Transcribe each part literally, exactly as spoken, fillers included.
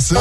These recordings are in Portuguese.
coração.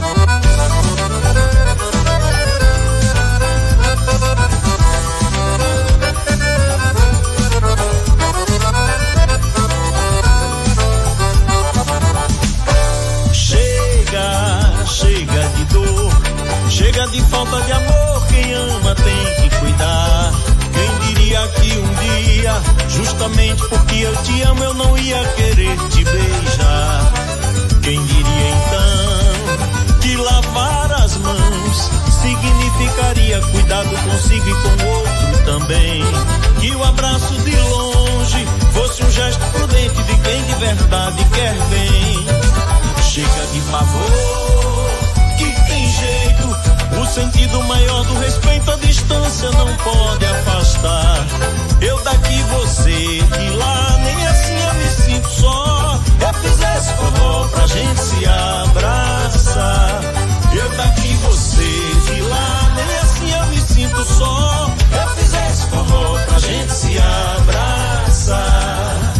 Chega de dor, chega de falta de amor. Quem ama tem que cuidar. Quem diria que um dia, justamente porque eu te amo, eu não ia querer te beijar. Quem diria então que lavar as mãos significaria cuidado consigo e com o outro também. Que o abraço de longe fosse um gesto prudente de quem de verdade quer bem. Chega de pavor, que tem jeito. O sentido maior do respeito à distância não pode afastar. Eu daqui, você de lá, nem assim eu me sinto só. Eu fizesse forró pra gente se abraçar. Eu daqui, você de lá, nem assim eu me sinto só. Eu fizesse forró pra gente se abraçar.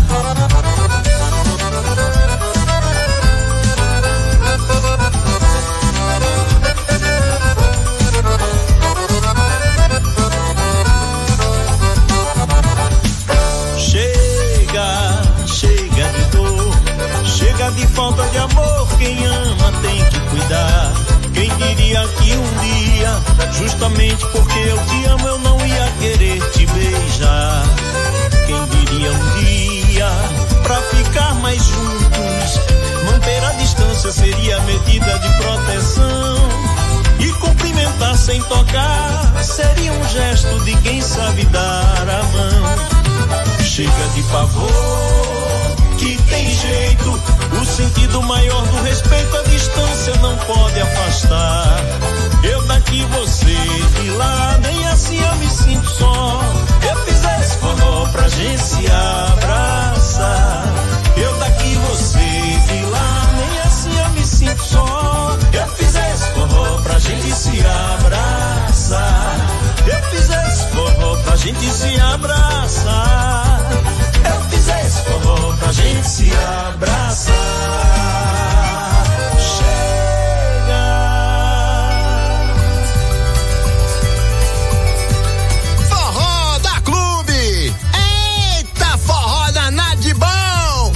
Chega de falta de amor, quem ama tem que cuidar. Quem diria que um dia, justamente porque eu te amo, eu não ia querer te beijar. Quem diria um dia, pra ficar mais juntos, manter a distância seria medida de proteção. E cumprimentar sem tocar seria um gesto de quem sabe dar a mão. Chega de pavor, que tem jeito. O sentido maior do respeito à distância não pode afastar. Eu daqui, você de lá, nem assim eu me sinto só. Eu fizesse forró pra gente se abraçar. Eu daqui, você de lá, nem assim eu me sinto só. Eu fizesse forró pra gente se abraçar. Eu fizesse forró pra gente se abraçar. Eu fizesse forró pra gente se abraçar. Chega. Forró da Clube. Eita, forró danado de bom.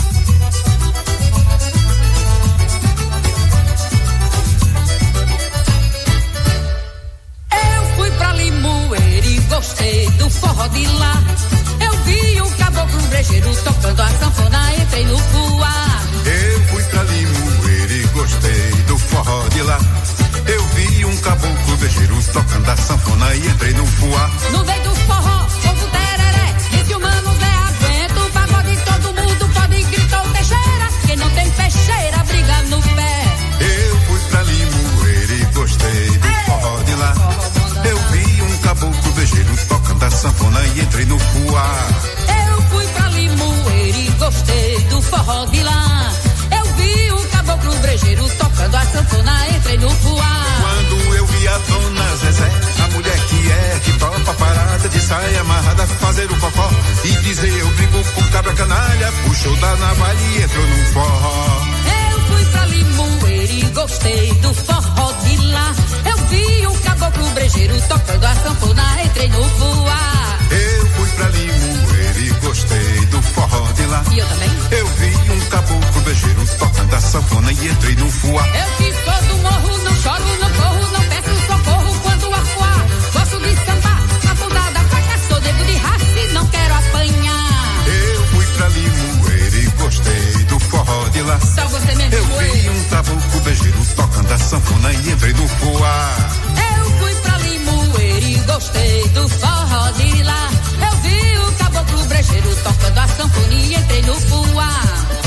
Eu fui pra Limoeiro e gostei do forró de lá. Eu vi o caboclo brejeiro tocando a sanfona, entrei no fuá. Eu fui pra Limoeiro e gostei do forró de lá. Eu vi um caboclo brejeiro tocando a sanfona e entrei no fuá. No meio do forró, povo tereré, disse o mano Zé aguenta. O pagode todo mundo pode gritar o Teixeira. Quem não tem peixeira, briga no pé. Eu fui pra Limoeiro e gostei do forró de lá. Eu vi um caboclo brejeiro tocando a sanfona e entrei no fuá. Eu fui pra Limoeiro e gostei do forró de lá. Eu vi o caboclo brejeiro tocando a sanfona, entrei no fuá. Quando eu vi a dona Zezé, a mulher que é, que topa parada de saia amarrada, fazer o cocó e dizer eu brigo com cabra canalha, puxou da navalha e entrou no forró. Eu fui pra Limoeiro e gostei do forró de lá. Eu vi o caboclo brejeiro tocando a sanfona, entrei no fuá. Eu fui pra Limoeiro e gostei do forró de lá. E eu também. Eu vi um caboclo brejeiro tocando a sanfona e entrei no fuá. Eu que sou do morro, não choro, não corro, não peço socorro quando afuar. Gosto de sambar, na ponta da faca, sou dedo de raça e não quero apanhar. Eu fui pra Limoeiro e gostei do forró de lá. Só você mesmo. Eu vi um caboclo brejeiro tocando a sanfona e entrei no fuá. Eu fui pra Limoeiro e gostei do forró de lá. Eu vi o caboclo brejeiro tocando a sanfona e entrei no fuá.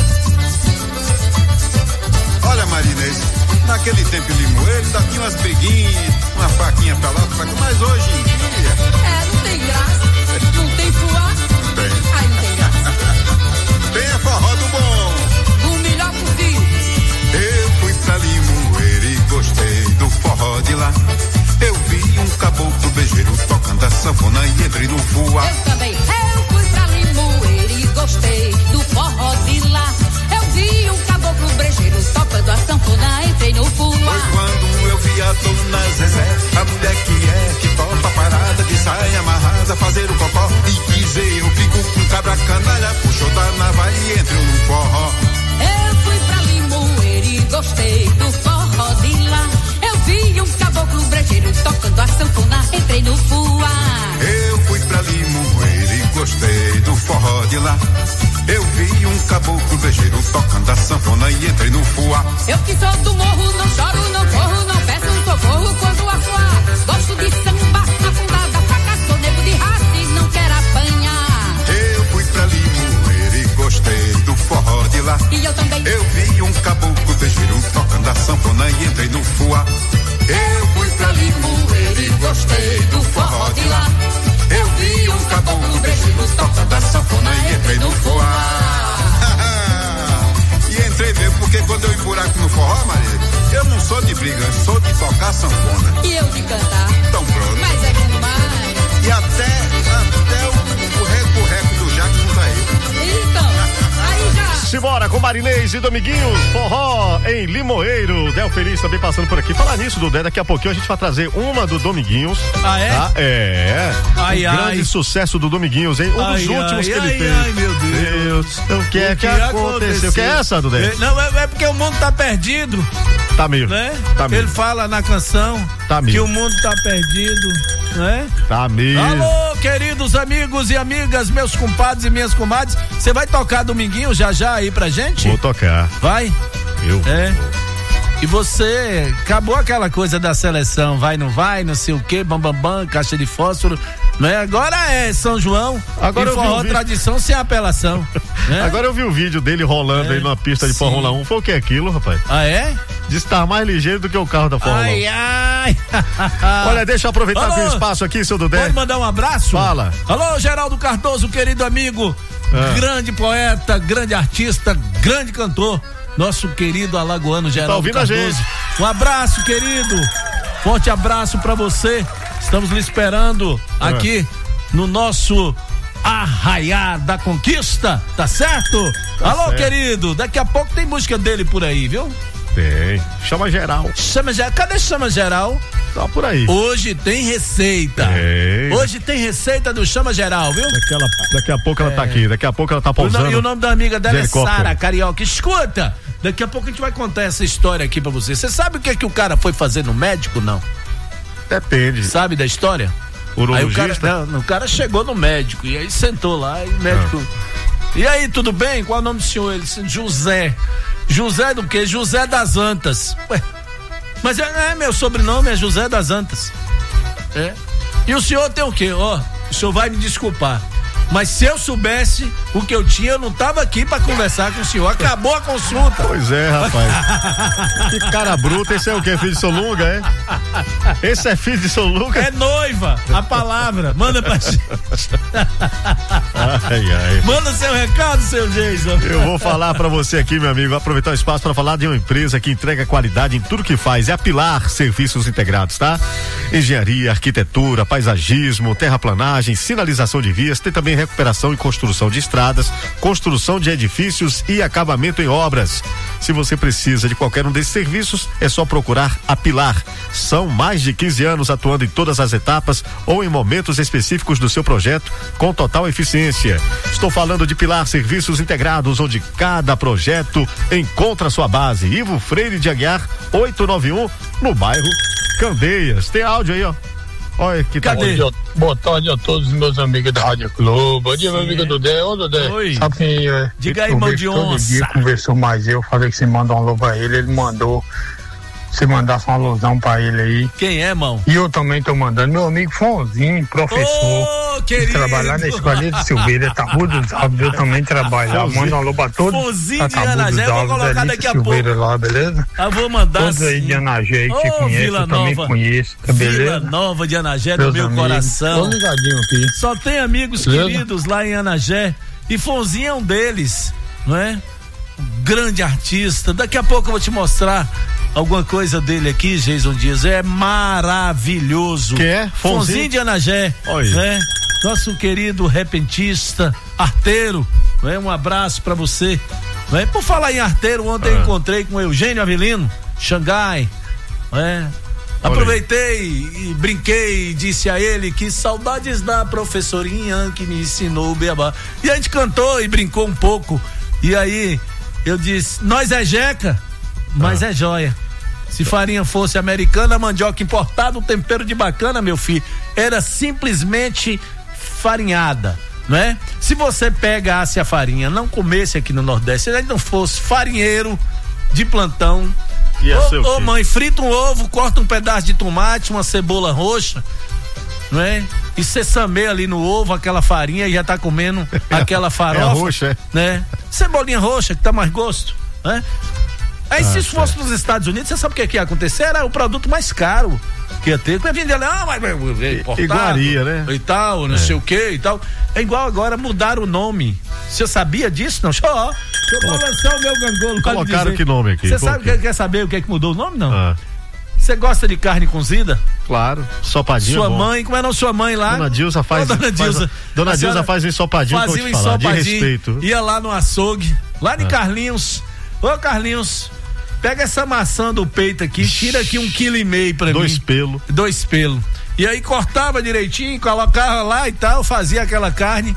Olha, Marinês, naquele tempo em Limoeiro ainda tinha umas briguinhas, uma faquinha pra lá, pra cá, mas hoje em dia... É, não tem graça, não tem fuá. Tem. Ai, não tem graça. Tem a forró do bom. O melhor possível. Eu fui pra Limoeiro e gostei do forró de lá. Eu vi um caboclo brejeiro tocando a sanfona e entrei no fuá. Eu também. Eu fui pra Limoeiro e gostei do forró de lá. Eu vi um caboclo brejeiro tocando a sanfona, entrei no fuá. Foi quando eu vi a dona Zezé, a mulher que é, que topa parada, de saia amarrada, fazer o cocó e dizer eu fico com cabra canalha, puxou da navalha e entrou no forró. Eu fui pra Limoeiro e gostei do forró de lá. Eu vi um caboclo brejeiro tocando a sanfona, entrei no fuá. Eu fui pra Limoeiro e gostei do forró de lá. Eu vi um caboclo brejeiro tocando a sanfona e entrei no fuá. Eu que sou do morro, não choro, não corro, não peço socorro quando afuar. Gosto de samba, afundada, fracassou, nego de raça e não quero apanhar. Eu fui pra Limoeiro e gostei do forró de lá. E eu também. Eu vi um caboclo brejeiro tocando a sanfona e entrei no fuá. Eu fui pra Limoeiro e gostei do forró de lá. Eu vi um caboclo brejeiro tocando a sanfona e entrei no fuá. E entrei mesmo, porque quando eu emburaco no forró, Maria, eu não sou de briga, eu sou de tocar sanfona. E eu de cantar. Então pronto. Mas é bom demais. E até, até o, o reco-reco do Jackson tá aí. Então, aí já. Simbora com Marinês e Dominguinhos, forró em Limoeiro. Del Feliz também passando por aqui. Falar nisso, Dudé, daqui a pouquinho a gente vai trazer uma do Dominguinhos. Ah, é? Tá? É. Ai, um ai. grande sucesso do Dominguinhos, hein? Um Ai, dos últimos ai, que ele ai, fez. ai, meu Deus. Deus, o que é que, que aconteceu? aconteceu? O que é essa, Dudé? É, não, é, é porque o mundo tá perdido. Tá mesmo. Né? Tá mesmo. Ele fala na canção tá que o mundo tá perdido, né? Tá mesmo. Alô, queridos amigos e amigas, meus compadres e minhas comadres, você vai tocar Dominguinho já já aí pra gente? Vou tocar. Vai? Eu? É. E você, acabou aquela coisa da seleção, vai, não vai, não sei o que, bam, bam, bam, caixa de fósforo, né? Agora é São João, agora e forró tradição sem apelação. Né? Agora eu vi o vídeo dele rolando é. aí numa pista de Sim. Fórmula um, foi o que é aquilo, rapaz? Ah, é? Diz que tá mais ligeiro do que o carro da Fórmula ai, um. Ai, Olha, deixa eu aproveitar Alô? o espaço aqui, seu Dudé. Pode mandar um abraço? Fala. Alô, Geraldo Cardoso, querido amigo, Ah. grande poeta, grande artista, grande cantor, nosso querido alagoano Geraldo tá ouvindo Cardoso. A gente. Um abraço, querido. Forte abraço pra você. Estamos lhe esperando Ah. aqui no nosso Arraiá da Conquista, tá certo? Tá Alô, certo. querido, daqui a pouco tem música dele por aí, viu? Tem. Chama geral. Chama geral. Cadê Chama Geral? Tá por aí. Hoje tem receita. Tem. Hoje tem receita do Chama Geral, viu? Daqui, ela, daqui a pouco ela É. tá aqui, daqui a pouco ela tá O pausando. no- e o nome da amiga dela de é helicóptero. Sara Carioca. Escuta, daqui a pouco a gente vai contar essa história aqui pra você. Você sabe o que é que o cara foi fazer no médico, não? Depende. Sabe da história? Aí o Urologista. cara, não, o cara chegou no médico e aí sentou lá e o médico... E aí, tudo bem? Qual é o nome do senhor? Ele disse, José. José do quê? José das Antas. Ué, mas é, é meu sobrenome, é José das Antas. É. E o senhor tem o quê? Ó, o senhor vai me desculpar, mas se eu soubesse o que eu tinha, eu não tava aqui pra conversar com o senhor. Acabou a consulta. Pois é, rapaz. Que cara bruto. Esse é o quê? Filho de Solunga, é? Esse é filho de Solunga? É noiva, a palavra. Manda pra gente. Ai, ai. Manda seu recado, seu Jason. Eu vou falar pra você aqui, meu amigo, aproveitar o espaço pra falar de uma empresa que entrega qualidade em tudo que faz. É a Pilar Serviços Integrados, tá? Engenharia, arquitetura, paisagismo, terraplanagem, sinalização de vias, tem também recuperação e construção de estradas, construção de edifícios e acabamento em obras. Se você precisa de qualquer um desses serviços, é só procurar a Pilar. São mais de quinze anos atuando em todas as etapas ou em momentos específicos do seu projeto com total eficiência. Estou falando de Pilar Serviços Integrados, onde cada projeto encontra sua base. Ivo Freire de Aguiar, oitocentos e noventa e um, no bairro Candeias. Tem áudio aí, ó. Olha que tá. Cadê? Bom dia, boa tarde a todos os meus amigos da Rádio Clube. Bom dia, meu amigo Dudé. Ô, Dudé. Oi. Sabe quem é? Diga aí, Eu mão vejo de todo onça. dia conversou mais eu. Falei que você manda um alô pra ele. Ele mandou. Você mandasse uma alusão pra ele aí. Quem é, mão? E eu também tô mandando. Meu amigo Fonzinho, professor. Ô, querido. Trabalhar na Escolinha de Silveira, Tabu dos Alves. Eu também trabalho lá. Manda um alô pra todos. Fonzinho pra de Tabu Anagé, dos eu vou Alves, colocar ali daqui de a Silveira lá, beleza? Eu vou mandar Todos aí sim. de Anagé que você Ô, conhece, Vila eu também Nova. conheço, tá Vila beleza? Nova de Anagé, do Meus meu amigos. coração. Tô ligadinho aqui. Só tem amigos Beleza? queridos lá em Anagé. E Fonzinho é um deles, não é? Um grande artista. Daqui a pouco eu vou te mostrar alguma coisa dele aqui, Jason Dias. É maravilhoso. Que é? Fonzinho? Fonzinho de Anagé. Olha. Né? Nosso querido repentista, arteiro. Não é? Um abraço pra você. Não é? Por falar em arteiro, ontem Ah. eu encontrei com o Eugênio Avelino. Xangai, né? Aproveitei e brinquei e disse a ele que saudades da professorinha que me ensinou o beabá. E a gente cantou e brincou um pouco. E aí eu disse, nós é jeca, mas ah. é joia. Se farinha fosse americana, mandioca importada, o tempero de bacana, meu filho, era simplesmente farinhada, né? Se você pegasse a farinha, não comesse aqui no Nordeste, se ele não fosse farinheiro de plantão, ô, ô mãe, frita um ovo, corta um pedaço de tomate, uma cebola roxa, não é? E você sameia ali no ovo aquela farinha e já tá comendo aquela farofa, é roxa, é? Né? Cebolinha roxa que dá mais gosto, né? Aí ah, se isso fosse nos Estados Unidos, você sabe o que, que ia acontecer? Era o produto mais caro que ia ter, que ia vender lá, ah, mas é importado, iguaria, né? E tal, não é. sei o que e tal. É igual agora mudar o nome. Você sabia disso? Não, deixa eu, ó, deixa eu balançar o meu gangolo. Colocaram que nome aqui? Você sabe, quer, quer saber o que é que mudou o nome, não? Você ah. gosta de carne cozida? Claro, sopadinho. Sua é bom. mãe, como é não sua mãe lá? Dona Dilza faz. Oh, Dona Dilza, faz, Dona Dilza faz um ensopadinho, fazia um falar, ensopadinho, de respeito. Ia lá no açougue, lá de ah. Carlinhos. Ô Carlinhos, pega essa maçã do peito aqui, tira aqui um quilo e meio pra Dois mim. pelos. Dois pelos. E aí cortava direitinho, colocava lá e tal, fazia aquela carne.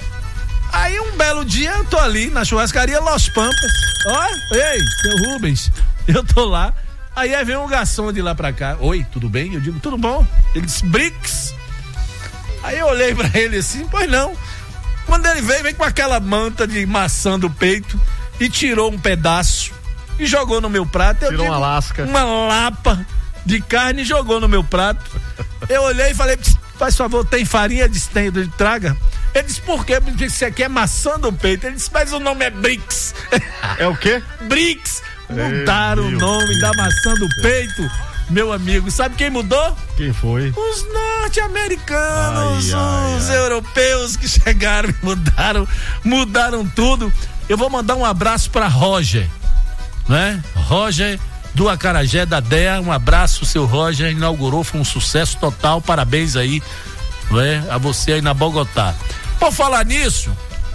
Aí um belo dia eu tô ali na churrascaria Los Pampas. Ó, ei, seu Rubens, eu tô lá. Aí, aí vem um garçom de lá pra cá. Oi, tudo bem? Eu digo, tudo bom? Ele disse, Brix. Aí eu olhei pra ele assim, pois não. Quando ele veio, veio com aquela manta de maçã do peito e tirou um pedaço e jogou no meu prato. Eu tirou digo, uma lasca. Uma lapa de carne e jogou no meu prato. Eu olhei e falei, faz favor, tem farinha? Disse, tem, traga. Ele disse, por quê? Eu disse, isso aqui é maçã do peito. Ele disse, mas o nome é Brix. É o quê? Brix. Mudaram o nome Deus da maçã do peito, meu amigo. Sabe quem mudou? Quem foi? Os norte-americanos, ai, ai, os ai. europeus que chegaram e mudaram, mudaram tudo. Eu vou mandar um abraço para Roger, né? Roger do Acarajé da D E A, um abraço, seu Roger, inaugurou, foi um sucesso total, parabéns aí, né? A você aí na Bogotá. Por falar nisso,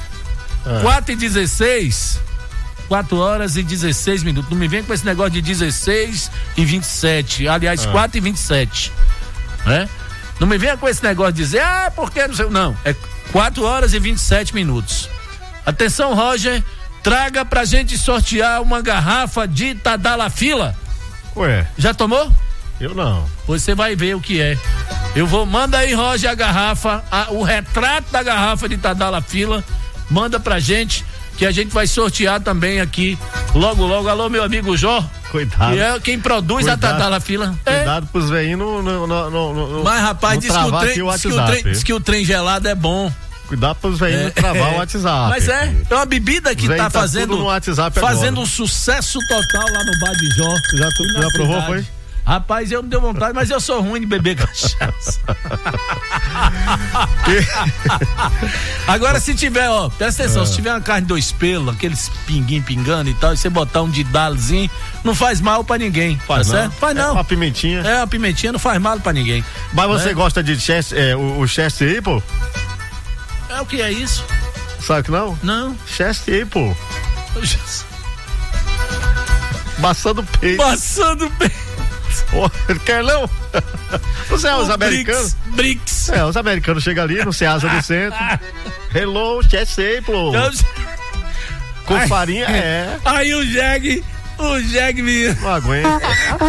ah. quatro e dezesseis, quatro horas e dezesseis minutos. Não me vem com esse negócio de dezesseis e vinte e sete. Aliás, ah. quatro e vinte e sete. Né? Não me venha com esse negócio de dizer, ah, porque não sei. Não, é quatro horas e vinte e sete minutos. Atenção, Roger, traga pra gente sortear uma garrafa de Tadalafila. Ué. Já tomou? Eu não. Você vai ver o que é. Eu vou, manda aí, Roger, a garrafa, a, o retrato da garrafa de Tadalafila. Manda pra gente, que a gente vai sortear também aqui, logo, logo. Alô, meu amigo Jó. Cuidado. Que é quem produz cuidado, a Tadalafila. Cuidado é. pros veinhos no, no, no, no. Mas, rapaz, no diz, que o trem, diz, que o trem, diz que o trem gelado é bom. Cuidado pros veinhos é, travar é. o WhatsApp. Mas é, é uma bebida que tá, tá fazendo, no WhatsApp fazendo agora. um sucesso total lá no Bar de Jó. Já, tu, já provou, foi? Rapaz, eu me deu vontade, mas eu sou ruim de beber cachaça. Agora, se tiver, ó, presta atenção, é. se tiver uma carne de dois pelos, aqueles pinguinhos pingando e tal, e você botar um didalzinho, não faz mal pra ninguém, faz tá certo? Faz não. É uma pimentinha. É, uma pimentinha não faz mal pra ninguém. Mas você é? gosta de chest, é, o, o chest aí, pô? É, o que é isso? Sabe que não? Não. Chest aí, pô. Maçã do peito. Maçã do peito. Oh, quer não? Os, é, os o americanos. Brix. É, os americanos chegam ali no Ceasa do Centro. Hello, chest apple. Com ai, farinha, é. Aí o Jeg, o Jeg me. Não aguenta.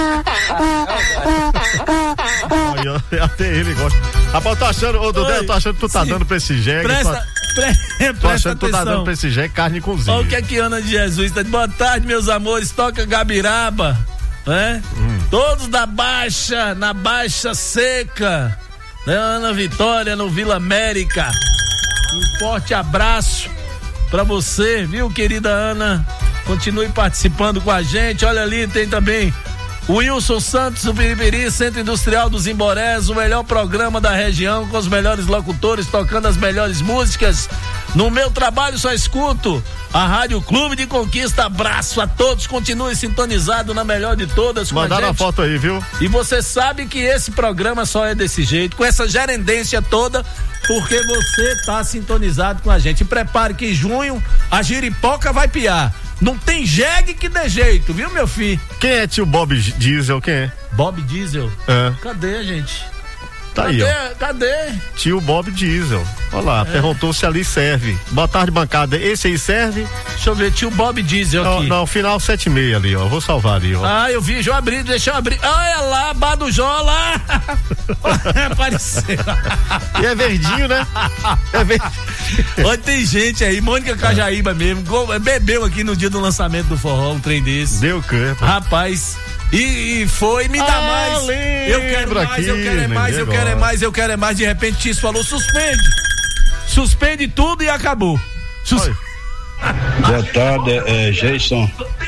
Aí, até ele gosta. Rapaz, eu tô achando, ô Dudé, eu tô achando que tu tá Sim. dando pra esse Jeg. Presta, tô, pre, tô achando que tu tá dando pra esse Jeg carne cozida. Olha o que é que Ana de Jesus tá de boa tarde, meus amores, toca Gabiraba. Né? Hum. Todos da Baixa, na Baixa Seca, né? Ana Vitória no Vila América. Um forte abraço pra você, viu, querida Ana? Continue participando com a gente. Olha ali, tem também o Wilson Santos, do Piripiri, Centro Industrial dos Imborés, o melhor programa da região, com os melhores locutores, tocando as melhores músicas. No meu trabalho só escuto a Rádio Clube de Conquista. Abraço a todos, continue sintonizado na melhor de todas. Mandaram a, a foto aí, viu? E você sabe que esse programa só é desse jeito, com essa gerendência toda, porque você tá sintonizado com a gente. E prepare que em junho a giripoca vai piar. Não tem jegue que dê jeito, viu, meu filho? Quem é tio Bob Diesel? Quem é? Bob Diesel? É. Cadê, gente? Tá Cadê? aí, ó. Cadê? Tio Bob Diesel. Olha lá, é. Perguntou se ali serve. Boa tarde, bancada. Esse aí serve? Deixa eu ver, tio Bob Diesel aqui. Não, não, final sete e meia ali, ó. Vou salvar ali, ó. Ah, eu vi, deixa eu abrir, deixa eu abrir. Olha lá, Badujó lá. Apareceu. E é verdinho, né? É verdinho. Olha, tem gente aí, Mônica Cajaíba mesmo, bebeu aqui no dia do lançamento do forró, um trem desse. Deu campo. Rapaz. E, e foi, me dá ah, mais. Eu quero mais, aqui, eu quero é mais, eu quero é mais, eu quero é mais. De repente, Tício falou: suspende. Suspende tudo e acabou. Sus... Boa tarde, é Jason.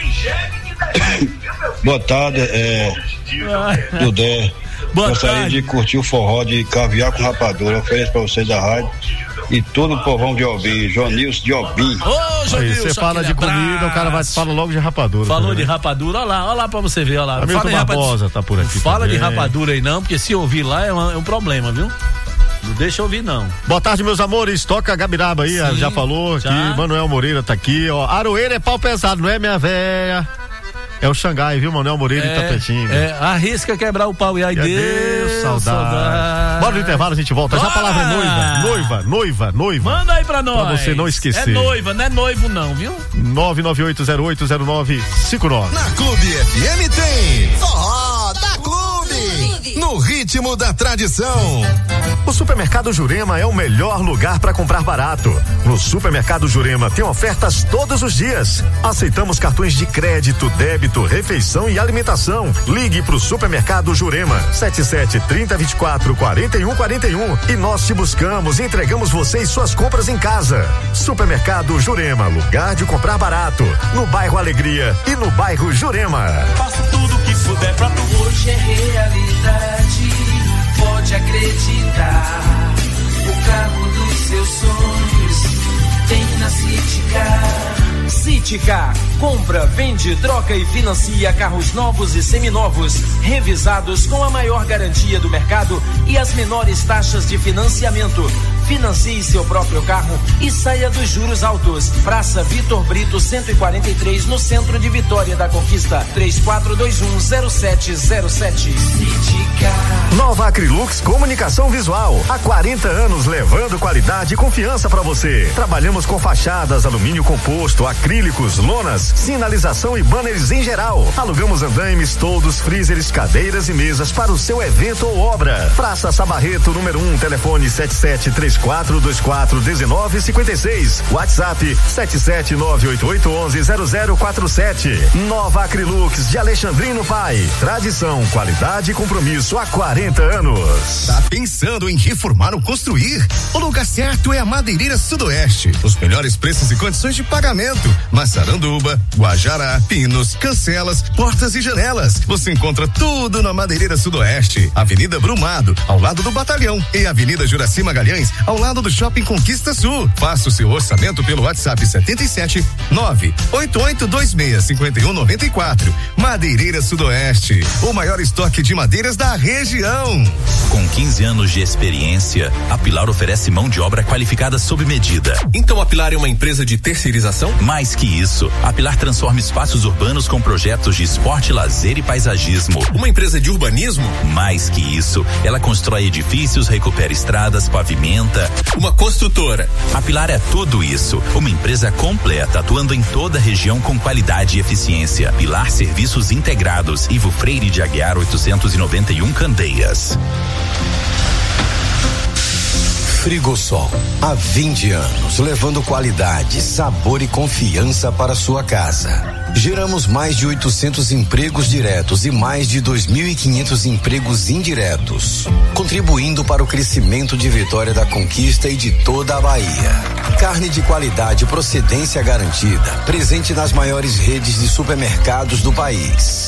Boa tarde, é Dudé. Boa Gostaria tarde. de curtir o forró de caviar com rapadura. Ofereço pra vocês da rádio. E todo o povão de Albim, Jonilson de Albim. Ô, Jonilson, você fala de abraço. comida, o cara vai fala logo de rapadura. Falou também, de né? rapadura, olha lá, olha lá pra você ver, olha lá. Hamilton Fala Barbosa tá por aqui. Fala também. de rapadura aí não, porque se ouvir lá é um, é um problema, viu? Não deixa eu ouvir não. Boa tarde, meus amores. Toca Gabiraba aí, Sim, já falou já. aqui. Manuel Moreira tá aqui, ó. Aroeira é pau pesado, não é, minha véia? É o Xangai, viu, Manuel Moreira É, e Tapetinho. é, arrisca quebrar o pau e aí Deus, Deus, saudade. saudade. Bora no intervalo, a gente volta. Já a Bora! palavra é noiva, noiva, noiva, noiva. Manda aí pra nós. Pra você não esquecer. É noiva, não é noivo não, viu? nove nove oito zero oito zero nove cinco nove. Na Clube F M tem Forró da Clube, no ritmo da tradição. O Supermercado Jurema é o melhor lugar para comprar barato. No Supermercado Jurema tem ofertas todos os dias. Aceitamos cartões de crédito, débito, refeição e alimentação. Ligue pro Supermercado Jurema sete sete, trinta, vinte e quatro, quarenta e um, quarenta e um e nós te buscamos e entregamos você e suas compras em casa. Supermercado Jurema, lugar de comprar barato. No bairro Alegria e no bairro Jurema. Faço tudo que puder pra tu. Hoje é realidade, pode acreditar. O carro dos seus sonhos tem na Citicar. Citicar, compra, vende, troca e financia carros novos e seminovos, revisados com a maior garantia do mercado e as menores taxas de financiamento. Financie seu próprio carro e saia dos juros altos. Praça Vitor Brito cento e quarenta e três, no centro de Vitória da Conquista. três quatro dois um, zero sete zero sete. Citicar. Nova Acrilux Comunicação Visual. Há quarenta anos levando qualidade e confiança para você. Trabalhamos com fachadas, alumínio composto, acrílicos, lonas, sinalização e banners em geral. Alugamos andaimes, toldos, freezers, cadeiras e mesas para o seu evento ou obra. Praça Sabarreto, número um, telefone sete sete três quatro dois quatro um nove cinco seis. WhatsApp sete sete nove oito oito um um zero zero quatro sete. Nova Acrilux de Alexandrino Pai. Tradição, qualidade e compromisso há quarenta anos. Tá pensando em reformar ou construir? O lugar certo é a Madeireira Sudoeste. Os melhores preços e condições de pagamento. Massaranduba, Guajará, pinos, cancelas, portas e janelas. Você encontra tudo na Madeireira Sudoeste. Avenida Brumado, ao lado do Batalhão, e Avenida Juraci Magalhães, ao lado do Shopping Conquista Sul. Faça o seu orçamento pelo WhatsApp setenta e sete, nove oito oito dois seis, cinco um nove quatro. Madeireira Sudoeste, o maior estoque de madeiras da região. Com quinze anos de experiência, a Pilar oferece mão de obra qualificada sob medida. Então a Pilar é uma empresa de terceirização? Mais que isso, a Pilar transforma espaços urbanos com projetos de esporte, lazer e paisagismo. Uma empresa de urbanismo? Mais que isso, ela constrói edifícios, recupera estradas, pavimenta. Uma construtora. A Pilar é tudo isso, uma empresa completa, atuando em toda a região com qualidade e eficiência. Pilar Serviços Integrados, Ivo Freire de Aguiar oitocentos e noventa e um, Candeias. Frigosol, há vinte anos, levando qualidade, sabor e confiança para sua casa. Geramos mais de oitocentos empregos diretos e mais de dois mil e quinhentos empregos indiretos, contribuindo para o crescimento de Vitória da Conquista e de toda a Bahia. Carne de qualidade e procedência garantida, presente nas maiores redes de supermercados do país.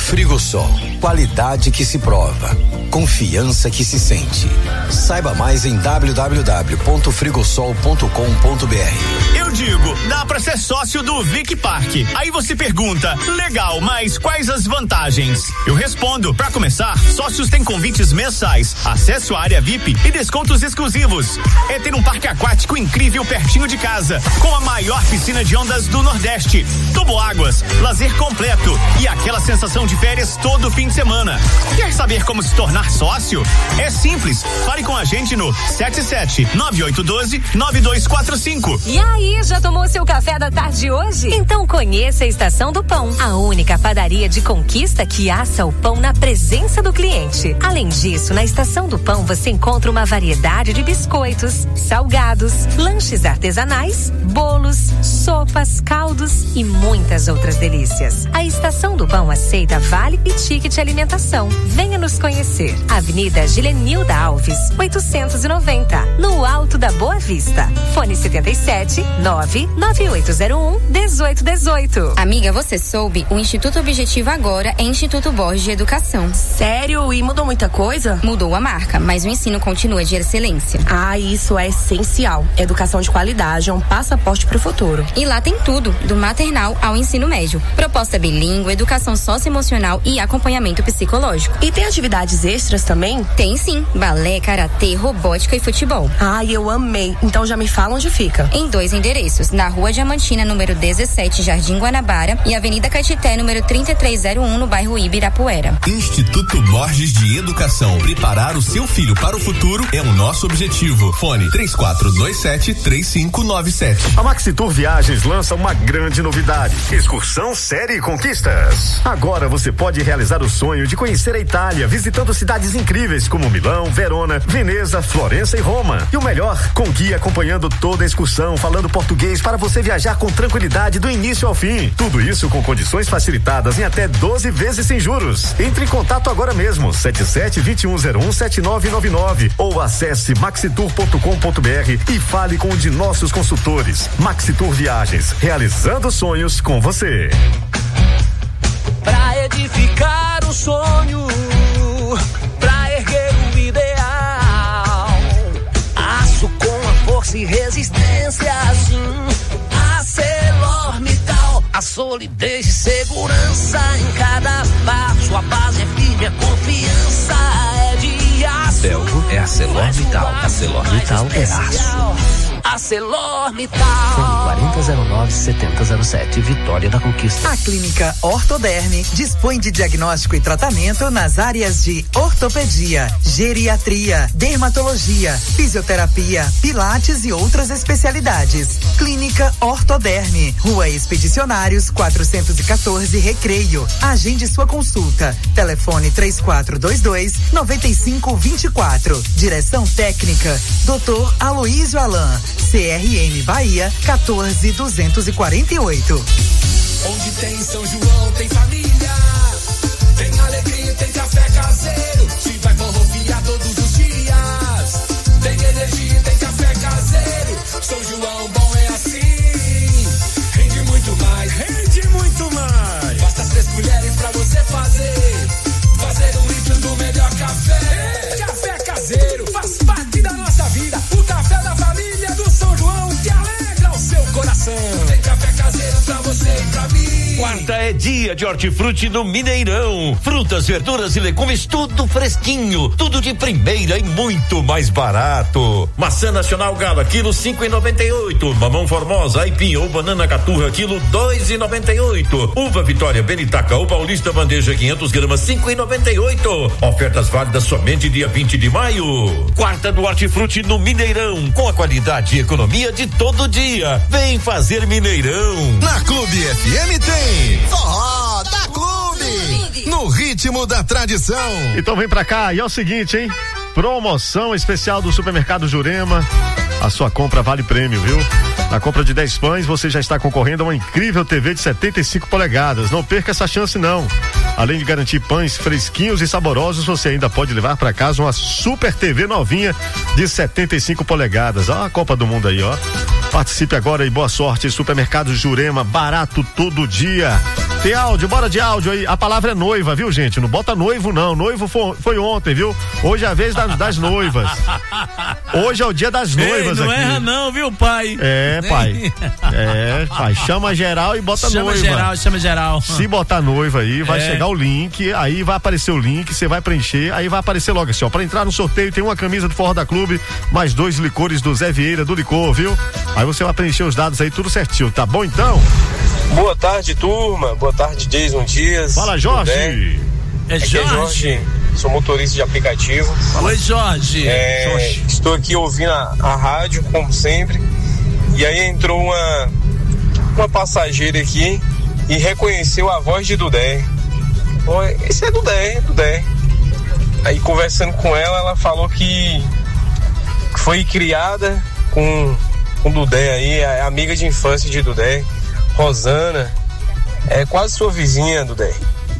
Frigosol, qualidade que se prova, confiança que se sente. Saiba mais em w w w ponto frigosol ponto com ponto b r. Eu digo, dá pra ser sócio do Vic Park. Aí você pergunta, legal, mas quais as vantagens? Eu respondo, pra começar, sócios têm convites mensais, acesso à área V I P e descontos exclusivos. É ter um parque aquático incrível pertinho de casa, com a maior piscina de ondas do Nordeste, toboáguas, lazer completo e aquela sensação de férias todo fim de semana. Quer saber como se tornar sócio? É simples, fale com a gente no sete sete nove oito um dois nove dois quatro cinco. E aí, já tomou seu café da tarde hoje? Então conheça a Estação do Pão, a única padaria de Conquista que assa o pão na presença do cliente. Além disso, na Estação do Pão você encontra uma variedade de biscoitos, salgados, lanches artesanais, bolos, sopas, caldos e muitas outras delícias. A Estação do Pão aceita vale e ticket alimentação. Venha nos conhecer. Avenida Gilenilda Alves, oitocentos e noventa, no Alto da Boa Vista. Fone setenta e sete nove nove oito zero um dezoito dezoito. Amiga, você soube? O Instituto Objetivo agora é Instituto Borges de Educação. Sério? E mudou muita coisa? Mudou a marca, mas o ensino continua de excelência. Ah, isso é essencial. Educação de qualidade é um passaporte para o futuro. E lá tem tudo, do maternal ao ensino médio. Proposta bilíngue, educação socioemocional e acompanhamento psicológico. E tem atividades extras também? Tem sim, balé, karatê, robótica e futebol. Ai, eu amei. Então já me fala onde fica. Em dois endereços, na Rua Diamantina, número dezessete, Jardim Guanabara, e Avenida Caetité, número trinta e três zero um, no bairro Ibirapuera. Instituto Borges de Educação. Preparar o seu filho para o futuro é o nosso objetivo. Fone três quatro dois sete três cinco nove sete. A Maxitur Viagens lança uma grande novidade: excursão série Conquistas. Agora você pode realizar o sonho de conhecer a Itália, visitando cidades incríveis como Milão, Verona, Veneza, Florença e Roma. E o melhor, com guia acompanhando toda a excursão, falando português para você viajar com tranquilidade do início ao fim. Tudo isso com condições facilitadas em até doze vezes sem juros. Entre em contato agora mesmo, sete sete dois um zero um sete nove nove nove, ou acesse maxitur ponto com ponto b r e fale com um de nossos consultores. Maxitur Viagens, realizando sonhos com você. Pra edificar o sonho, pra erguer o ideal, aço com a força e resistência, assim, ArcelorMittal, a solidez e segurança em cada passo, a base é firme, a confiança é de aço. Belgo é ArcelorMittal, ArcelorMittal é aço. ArcelorMittal. Fone quarenta zero nove setenta zero sete, Vitória da Conquista. A Clínica Ortoderme dispõe de diagnóstico e tratamento nas áreas de ortopedia, geriatria, dermatologia, fisioterapia, pilates e outras especialidades. Clínica Ortoderme, Rua Expedicionários quatrocentos e quatorze, Recreio. Agende sua consulta. Telefone três quatro dois dois nove cinco dois quatro. Direção técnica doutor Aloísio Alain. C R M Bahia quatorze duzentos e quarenta e oito. Onde tem São João, tem família, tem alegria, tem café caseiro. Se vai forrofiar todos os dias, tem energia, tem café caseiro. São João bom é assim, rende muito mais, rende muito mais. Basta três colheres pra você fazer, fazer um litro do melhor café. Café caseiro faz parte da nossa vida, o café da família do São João que alegra o seu coração. Tem café caseiro pra você e pra mim. Quarta é dia de hortifruti no Mineirão. Frutas, verduras e legumes, tudo fresquinho, tudo de primeira e muito mais barato. Maçã nacional Gala, quilo cinco e noventa e oito. Mamão Formosa, aipim ou banana caturra, quilo dois e noventa e oito. Uva Vitória, Benitaca ou Paulista bandeja quinhentos gramas, cinco e noventa e oito. Ofertas válidas somente dia vinte de maio. Quarta do hortifruti no Mineirão, com a qualidade e economia de todo dia. Vem fazer Mineirão. Na Clube F M tem Forró da Clube, no ritmo da tradição. Então vem pra cá, e é o seguinte, hein? Promoção especial do Supermercado Jurema. A sua compra vale prêmio, viu? Na compra de dez pães, você já está concorrendo a uma incrível T V de setenta e cinco polegadas. Não perca essa chance, não. Além de garantir pães fresquinhos e saborosos, você ainda pode levar para casa uma super T V novinha de setenta e cinco polegadas. Ó, a Copa do Mundo aí, ó. Participe agora e boa sorte. Supermercado Jurema, barato todo dia. Tem áudio, bora de áudio aí. A palavra é noiva, viu, gente? Não bota noivo, não. Noivo foi, foi ontem, viu? Hoje é a vez das, das noivas. Hoje é o dia das noivas. Ei, não aqui. erra não, viu, pai? É, pai. É, pai. Chama geral e bota chama noiva. Chama geral, chama geral. Se botar noiva aí, vai É. chegar o link, aí vai aparecer o link, você vai preencher, aí vai aparecer logo assim, ó. Pra entrar no sorteio tem uma camisa do Forró da Clube, mais dois licores do Zé Vieira, do licor, viu? Aí você vai preencher os dados aí, tudo certinho, tá bom então? Boa tarde, turma. Boa tarde, Jason Dias. Fala, Jorge. É Aqui Jorge. é Jorge. Sou motorista de aplicativo. Oi, Jorge. É, Jorge. Estou aqui ouvindo a, a rádio, como sempre. E aí entrou uma, uma passageira aqui e reconheceu a voz de Dudé. Oi, esse é Dudé, Dudé. Aí conversando com ela, ela falou que foi criada com com Dudé aí, é amiga de infância de Dudé, Rosana, é quase sua vizinha, Dudé.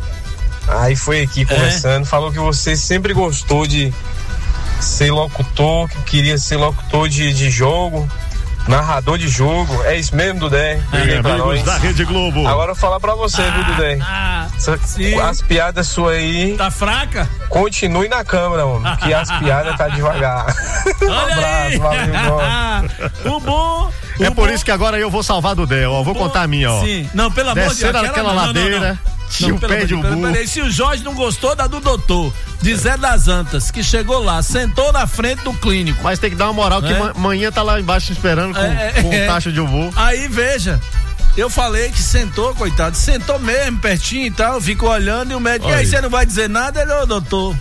Aí foi aqui conversando, é. Falou que você sempre gostou de ser locutor, que queria ser locutor de, de jogo, narrador de jogo. É isso mesmo, Dudé? É, amigos da Rede Globo. Agora eu vou falar pra você, ah, viu, Dudé? Ah, as piadas suas aí. Tá fraca? Continue na câmera, homem, que as piadas tá devagar. Um abraço, valeu, o bom. É o por bom. isso que agora eu vou salvar do Dé, ó. Vou contar a minha, ó. Sim. Não, pelo amor de Deus. Descendo aquela não, ladeira. Não, não, não. Tinha Não, o pé de ubu. Peraí, se o Jorge não gostou da do doutor, de Zé das Antas, que chegou lá, sentou na frente do clínico. Mas tem que dar uma moral, que É. manhã tá lá embaixo esperando com, É, com é. taxa de ubu. Aí, veja, eu falei que sentou, coitado, sentou mesmo, pertinho e tal, ficou olhando e o médico, e aí, você não vai dizer nada? Ele, ô, doutor,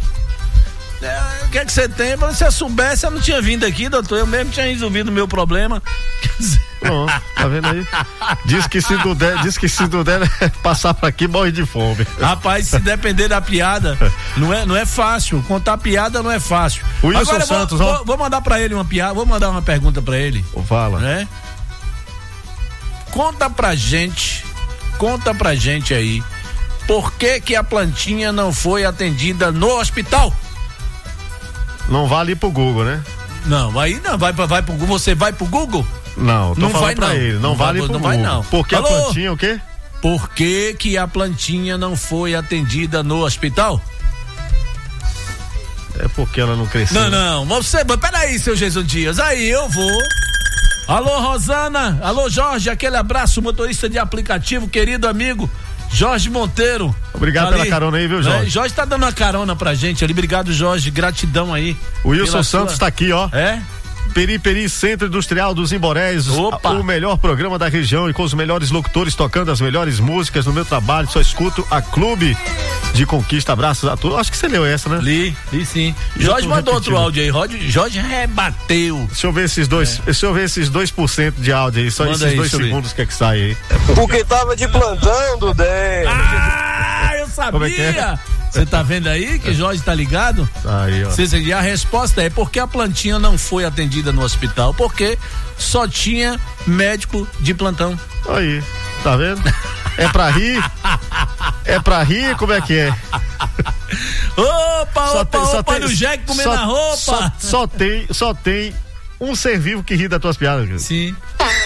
é, o que é que você tem? Eu falei, se eu soubesse, eu não tinha vindo aqui, doutor, eu mesmo tinha resolvido o meu problema. Quer dizer... Pronto, tá vendo aí? Diz que se Dudé, diz que se Dudé passar pra aqui, morre de fome. Rapaz, se depender da piada, não é, não é fácil. Contar piada não é fácil. O Wilson Agora, Santos, vou, ó. vou, vou mandar pra ele uma piada, vou mandar uma pergunta pra ele. Fala. Né? Conta pra gente, conta pra gente aí, por que que a plantinha não foi atendida no hospital? Não vale ir pro Google, né? Não, aí não, vai, pra, vai pro Google, você vai pro Google? Não, tô não falando vai pra não. ele, não, não vale vai, pro não Google. vai não. Porque Alô? a plantinha o quê? Por que que a plantinha não foi atendida no hospital? É porque ela não cresceu. Não, não, você, peraí, seu Jesus Dias, aí eu vou. Alô, Rosana, alô, Jorge, aquele abraço, motorista de aplicativo, querido amigo Jorge Monteiro. Obrigado ali, pela carona aí, viu, Jorge? É, Jorge tá dando uma carona pra gente ali, obrigado, Jorge, gratidão aí. O Wilson pela Santos sua... tá aqui, ó. É? Peri Peri, Centro Industrial dos Imborés, Opa. o melhor programa da região e com os melhores locutores tocando as melhores músicas no meu trabalho, só escuto a Clube de Conquista, abraços a todos. Acho que você leu essa, né? Li, li sim. E Jorge mandou repetindo. outro áudio aí, Jorge, Jorge rebateu. Deixa eu ver esses dois, é. deixa eu ver esses dois por cento de áudio aí, só Manda esses aí, dois deixa eu segundos que é que sai aí. Porque tava de plantão, Dudé. Ah, eu sabia! Como é que é? Você tá vendo aí que Jorge tá ligado? Aí, ó. Cê, e a resposta é porque a plantinha não foi atendida no hospital, porque só tinha médico de plantão. Aí, tá vendo? É pra rir? É pra rir? Como é que é? Opa, Só opa, tem- só opa, tem- no Jack comendo só- a roupa. Só, só tem, só tem um ser vivo que ri das tuas piadas. Cara. Sim.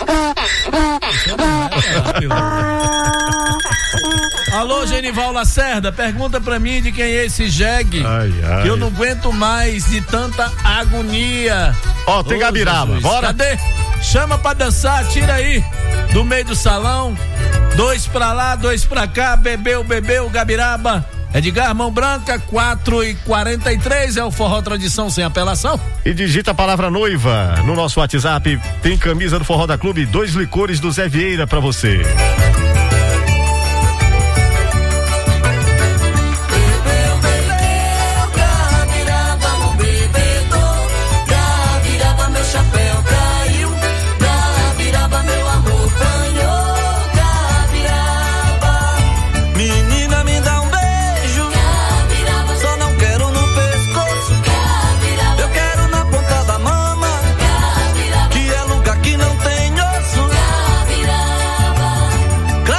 Alô, Genival Lacerda, pergunta pra mim de quem é esse jegue. Ai, ai. Que eu não aguento mais de tanta agonia. Ó, tem Ô, Gabiraba, Jesus, bora? Cadê? Chama pra dançar, tira aí. Do meio do salão. Dois pra lá, dois pra cá. Bebeu, bebeu, Gabiraba. Edgar Mão Branca, quatro e quarenta e três, é o Forró Tradição sem apelação. E digita a palavra noiva no nosso WhatsApp. Tem camisa do Forró da Clube, dois licores do Zé Vieira pra você. Menina, me dá um beijo. Só não quero no pescoço. Eu quero na ponta da mama. Que é lugar que não tem osso.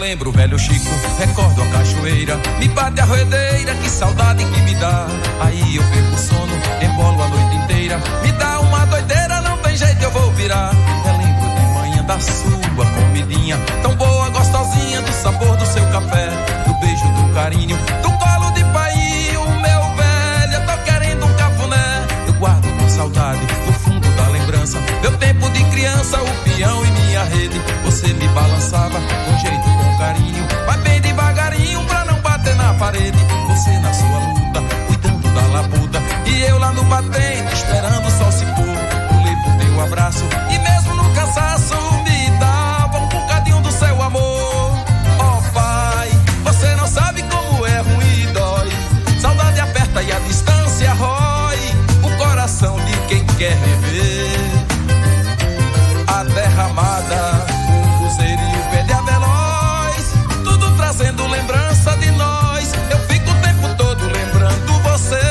lembro o velho Chico, recordo a cachoeira, me bate a roedeira, que saudade que me dá. Aí eu perco o sono, embolo a noite inteira, me dá uma doideira, não tem jeito, eu vou virar. Relembro de manhã da sua comidinha, tão boa, gostosinha, do sabor do seu café, do beijo, do carinho, do colo de pai, o meu velho, eu tô querendo um cafuné. Eu guardo com saudade, do fundo da lembrança, meu tempo de criança, o peão e minha rede. Você me balançava com jeito, com carinho, vai bem devagarinho pra não bater na parede. Você na sua luta, cuidando da labuta, e eu lá no batente, esperando o sol se pôr. Pulei pro teu abraço, e mesmo no cansaço, me dava um bocadinho do seu amor. Oh pai, você não sabe como é ruim e dói, saudade aperta e a distância rói o coração de quem quer rever a terra amada, o cruzeiro pede a veloz, tudo trazendo lembrança de nós. Eu fico o tempo todo lembrando você.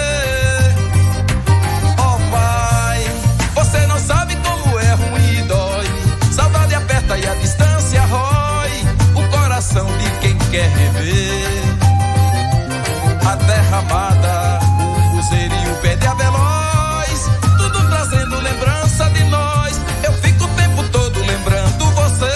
Oh pai, você não sabe como é ruim e dói, saudade aperta e a distância rói o coração de quem quer rever a terra amada, o cruzeiro pede a veloz, tudo trazendo lembrança de nós. Eu fico o tempo todo lembrando você.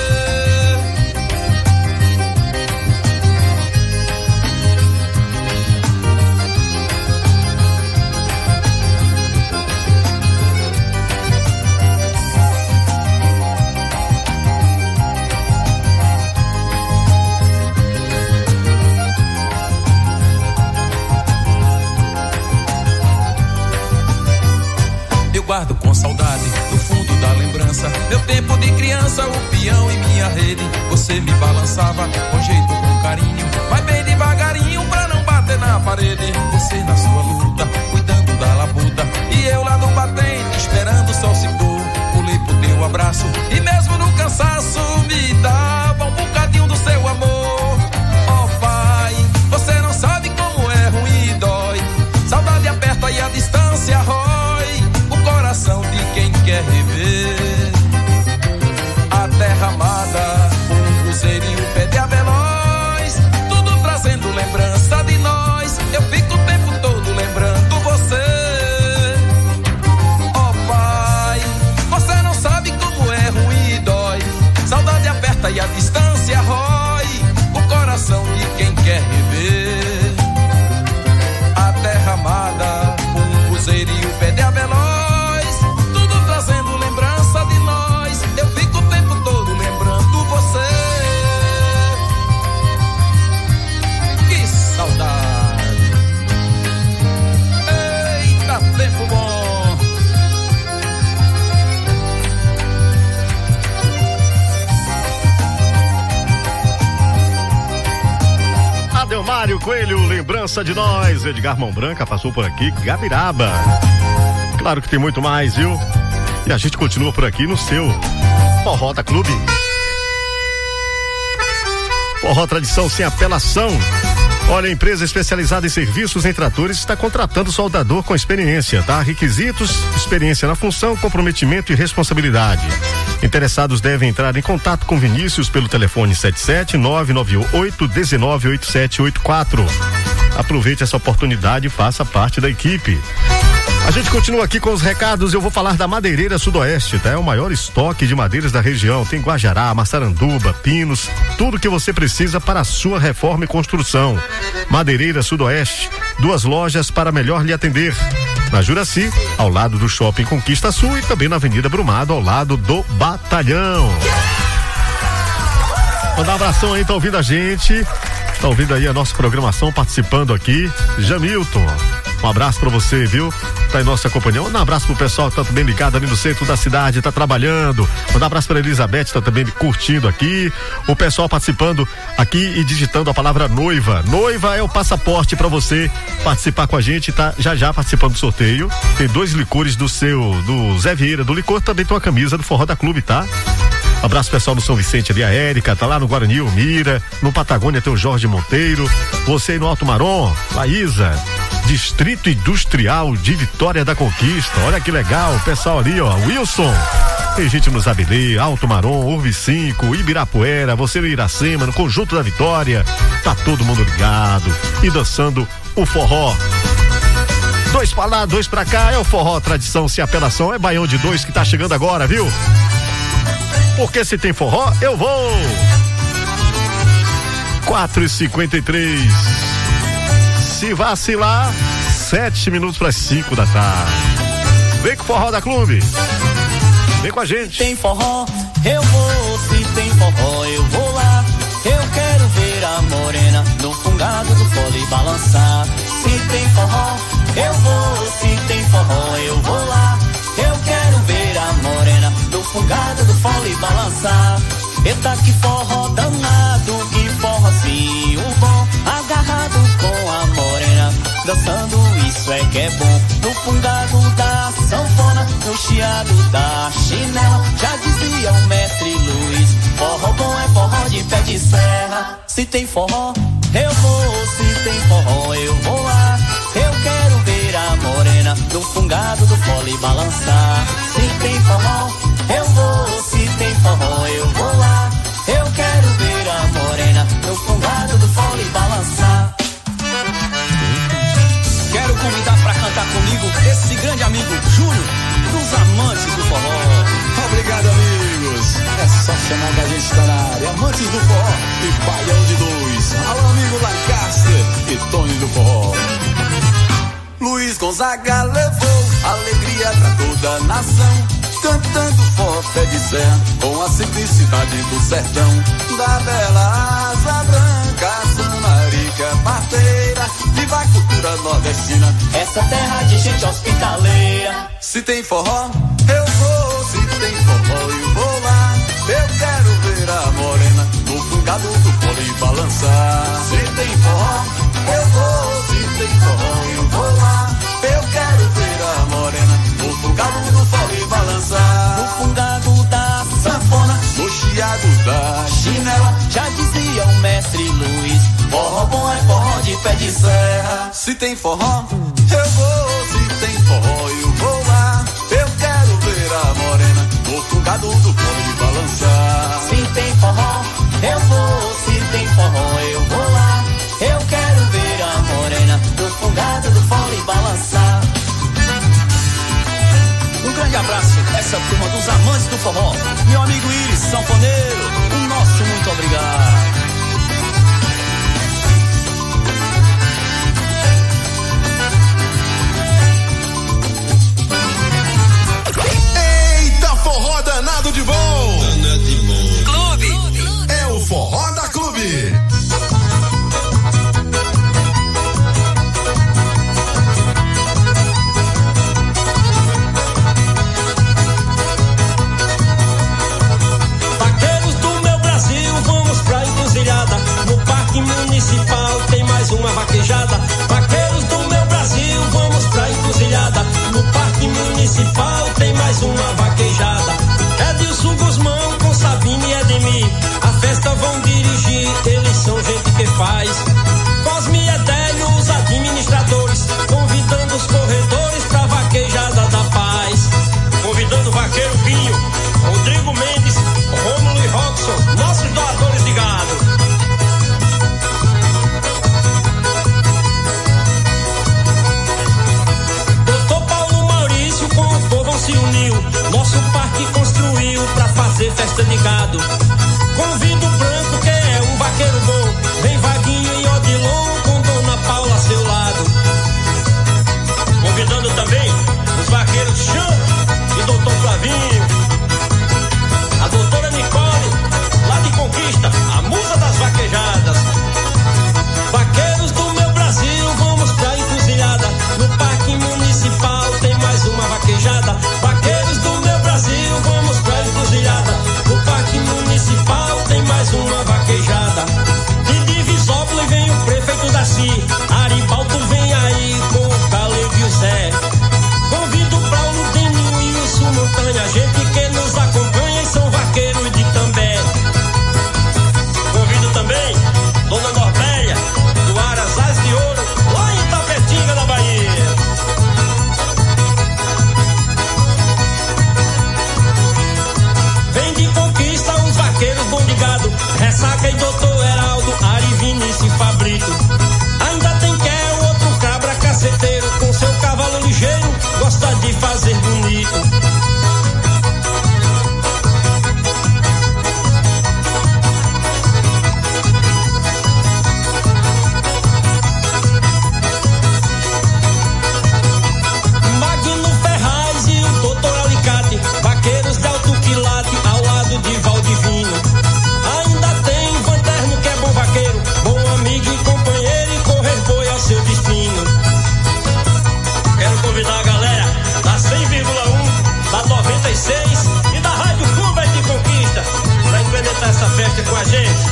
Eu guardo com saudade, no fundo da lembrança, meu tempo de criança, o peão e minha rede. Você me balançava com jeito, com carinho, vai bem devagarinho pra não bater na parede. Você na sua luta, cuidando da labuta, e eu lá no batente, esperando o sol se pôr. Pulei pro teu abraço, e mesmo no cansaço, me dava um bocadinho do seu amor. Oh pai, você não sabe como é ruim e dói, saudade aperta e a distância rói o coração de quem quer rever a terra amada, o cruzeirinho pede a veloz, tudo trazendo lembrança de nós. Eu fico o tempo todo lembrando você. Oh pai, você não sabe como é ruim e dói, saudade aperta e a distância rói o coração de quem quer rever a terra amada, o cruzeirinho pede a veloz, tudo trazendo lembrança de nós. Eu fico o tempo todo lembrando você. Que saudade. Eita, tempo bom. Adelmário Coelho, lembrança de nós. Edgar Mão Branca passou por aqui, Gabiraba. Claro que tem muito mais, viu? E a gente continua por aqui no seu Forró da Clube. Forró tradição sem apelação. Olha, a empresa especializada em serviços em tratores está contratando soldador com experiência, tá? Requisitos: experiência na função, comprometimento e responsabilidade. Interessados devem entrar em contato com Vinícius pelo telefone sete sete nove nove oito um nove oito sete oito quatro. Aproveite essa oportunidade e faça parte da equipe. A gente continua aqui com os recados. Eu vou falar da Madeireira Sudoeste, tá? É o maior estoque de madeiras da região. Tem guajará, maçaranduba, pinos, tudo que você precisa para a sua reforma e construção. Madeireira Sudoeste, duas lojas para melhor lhe atender. Na Juraci, ao lado do Shopping Conquista Sul, e também na Avenida Brumado, ao lado do Batalhão. Mandar um abração aí, tá ouvindo a gente? Tá ouvindo aí a nossa programação, participando aqui, Jamilton. Um abraço pra você, viu? Tá em nossa companhia. Um abraço pro pessoal que tá também ligado ali no centro da cidade, tá trabalhando. Um abraço pra Elizabeth, tá também curtindo aqui. O pessoal participando aqui e digitando a palavra noiva. Noiva é o passaporte pra você participar com a gente, tá já já participando do sorteio. Tem dois licores do seu, do Zé Vieira, do licor, também tem uma camisa do Forró da Clube, tá? Abraço pessoal no São Vicente ali, a Érica, tá lá no Guarani, o Mira, no Patagônia tem o Jorge Monteiro, você aí no Alto Marom, Laísa, Distrito Industrial de Vitória da Conquista, olha que legal, o pessoal ali, ó, Wilson, Tem gente no Zabelê, Alto Marom, Urbi cinco, Ibirapuera, você no Iracema, no Conjunto da Vitória. Tá todo mundo ligado e dançando o forró. Dois pra lá, dois pra cá, é o forró tradição sem apelação, é Baião de Dois que tá chegando agora, viu? Porque se tem forró, eu vou! quatro e cinquenta e três. Se vacilar, sete minutos para cinco da tarde. Vem com o forró da Clube. Vem com a gente. Se tem forró, eu vou. Se tem forró, eu vou lá. Eu quero ver a morena no fungado do fole balançar. Se tem forró, eu vou. Se tem forró, eu vou lá. Eu quero ver a morena no fungado do fole balançar. Eita que forró danado, que forrozinho bom, agarrado com a morena, dançando isso é que é bom. No fungado da sanfona, no chiado da chinela, já dizia o mestre Luiz, forró bom é forró de pé de serra. Se tem forró, eu vou, se tem forró, eu vou lá. Eu quero ver a morena no fungado do fole balançar. Se tem forró, eu vou, se tem forró, eu vou lá. Eu quero ver a morena no fungado do fole balançar. Quero convidar pra cantar comigo esse grande amigo Júnior, dos amantes do forró. Obrigado, amigos. É só chamar que a gente está na área. Amantes do forró e Baião de Dois. Alô, amigo Lancaster e Tony do forró. Luiz Gonzaga levou alegria pra toda a nação, cantando forró pé de serra, com a simplicidade do sertão. Da bela asa branca, samarica, parteira, viva a cultura nordestina, essa terra de gente hospitaleira. Se tem forró, eu vou, se tem forró, eu vou lá. Eu quero ver a morena no fungado do fole balançar. Se tem forró, eu vou, se tem forró, eu vou lá. Eu quero ver a morena no fungado do fole balançar. No fungado da sanfona, no chiado da chinela, já dizia o mestre Luiz, forró bom é forró de pé de serra. Se tem forró, eu vou, se tem forró, eu vou lá. Eu quero ver a morena no fungado do fole balançar. Se tem forró, eu vou, se tem forró, eu vou lá. Eu quero ver a morena no fungado do fole balançar. Um grande abraço, essa turma dos amantes do forró. Meu amigo Iris, sanfoneiro, o nosso muito obrigado. Eita, forró danado de bom! Danado de bom. Clube. É o forró da Clube. No Parque Municipal tem mais uma vaquejada. Vaqueiros do meu Brasil, vamos pra encruzilhada. No Parque Municipal tem mais uma vaquejada. Edilson Guzmão com Sabine e Edmir, a festa vão dirigir, eles são gente que faz. Cosme e Edélio, os administradores, convidando os corredores pra vaquejada da paz. Convidando o vaqueiro Pinho, Rodrigo Mendes, Rômulo e Robson, nossos doadores de gado. Se uniu, nosso parque construiu pra fazer festa de gado. Convido o Branco, que é um vaqueiro bom, vem Vaguinho e Odilon com Dona Paula a seu lado. Convidando também os vaqueiros Chão e Doutor Flavinho, a doutora Nicole, lá de Conquista, a musa das vaquejadas. Vaqueiros do meu Brasil, vamos pra encruzilhada. No Parque Municipal tem mais uma vaquejada. Vaqueiros do meu Brasil, vamos pra encruzilhada. No a gente.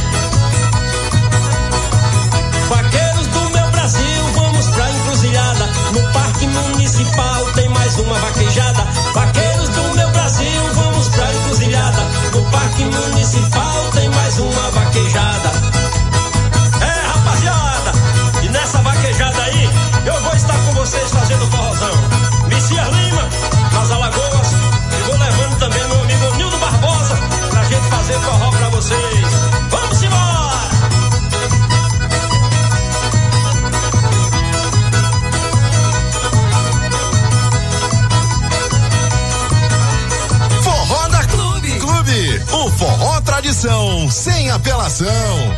Vaqueiros do meu Brasil, vamos pra encruzilhada. No Parque Municipal tem mais uma vaquejada. Vaqueiros do meu Brasil, vamos pra encruzilhada. No Parque Municipal tem mais uma vaquejada. É, rapaziada, e nessa vaquejada aí, eu vou estar com vocês fazendo forrozão. Messias Lima, nas Alagoas, e vou levando também meu amigo Nildo Barbosa pra gente fazer forró pra vocês. Vamos embora! Forró da Clube. Clube, o forró tradição, sem apelação.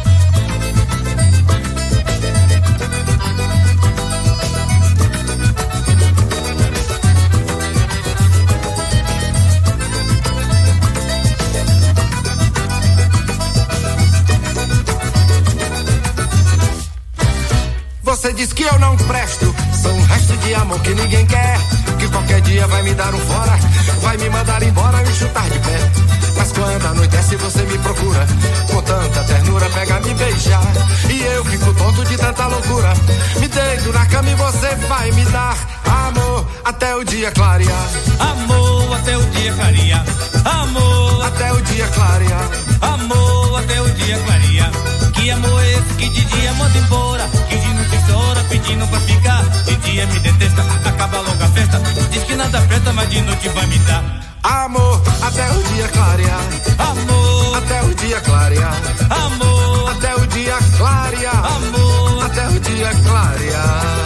Você diz que eu não presto, sou um resto de amor que ninguém quer, que qualquer dia vai me dar um fora, vai me mandar embora, me chutar de pé. Mas quando anoitece você me procura, com tanta ternura pega me beijar, e eu fico tonto de tanta loucura. Me deito na cama e você vai me dar amor até o dia clarear. Amor até o dia clarear. Amor até o dia clarear. Amor até o dia clarear. Que amor é esse que de dia manda embora, que de noite chora pedindo pra ficar, de dia me detesta, acaba logo a festa, diz que nada presta, mas de noite vai me dar amor até o dia clarear. Amor até o dia clarear. Amor até o dia clarear. Amor até o dia clarear.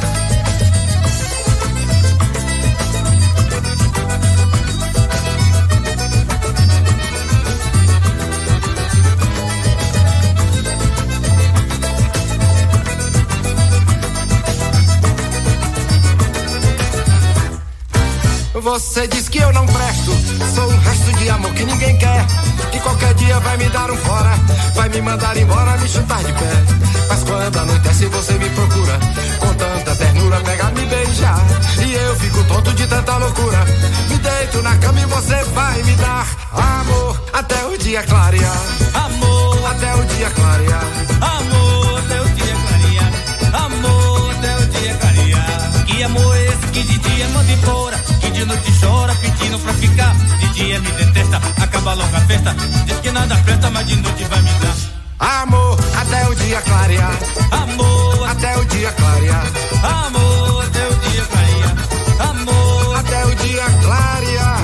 Você diz que eu não presto, sou um resto de amor que ninguém quer, que qualquer dia vai me dar um fora, vai me mandar embora, me chutar de pé. Mas quando anoitece você me procura, com tanta ternura pega me beijar, e eu fico tonto de tanta loucura. Me deito na cama e você vai me dar amor até o dia clarear. Amor até o dia clarear. Amor até o dia clarear. Amor até o dia clarear. Que amor é esse que de dia manda embora, que de noite chora pedindo pra ficar, de dia me detesta, acaba logo a festa, diz que nada presta, mas de noite vai me dar amor até o dia clarear. Amor até o dia clarear. Amor até o dia clarear. Amor até o dia clarear.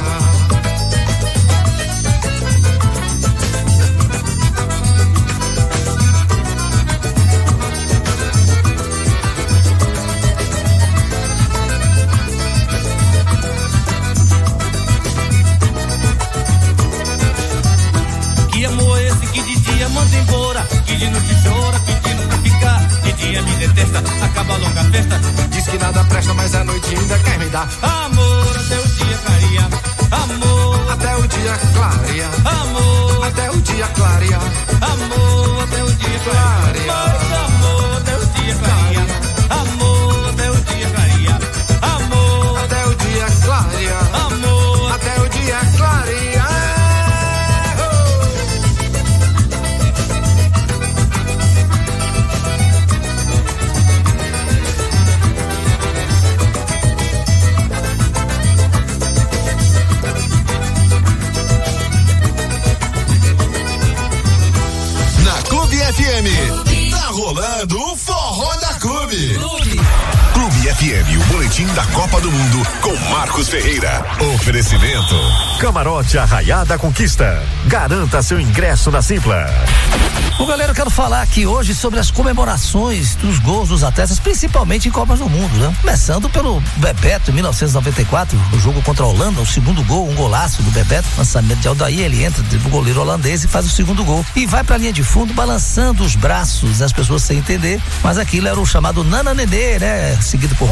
Manda embora, que de noite chora pedindo pra ficar, de dia me detesta, acaba logo a festa, diz que nada presta, mas a noite ainda quer me dar amor até o dia clarear. Amor até o dia clarear. Amor até o dia clarear. Amor até o dia clarear. Amor até o dia clarear. Amor até o dia clarear. Amor até o dia clarear. Amor até o dia clarear. F M, tá rolando o forró da Clube. Clube. Clube F M, o boletim da Copa do Mundo com Marcos Ferreira. Oferecimento Camarote Arraiada Conquista. Garanta seu ingresso na Simpla. Bom, galera, eu quero falar aqui hoje sobre as comemorações dos gols dos atletas, principalmente em Copas do Mundo, né? Começando pelo Bebeto, em mil novecentos e noventa e quatro, o jogo contra a Holanda, o segundo gol, um golaço do Bebeto, lançamento de Aldair, ele entra, o goleiro holandês e faz o segundo gol. E vai pra linha de fundo, balançando os braços, as pessoas sem entender, mas aquilo era o chamado Nana Nenê, né? Seguido por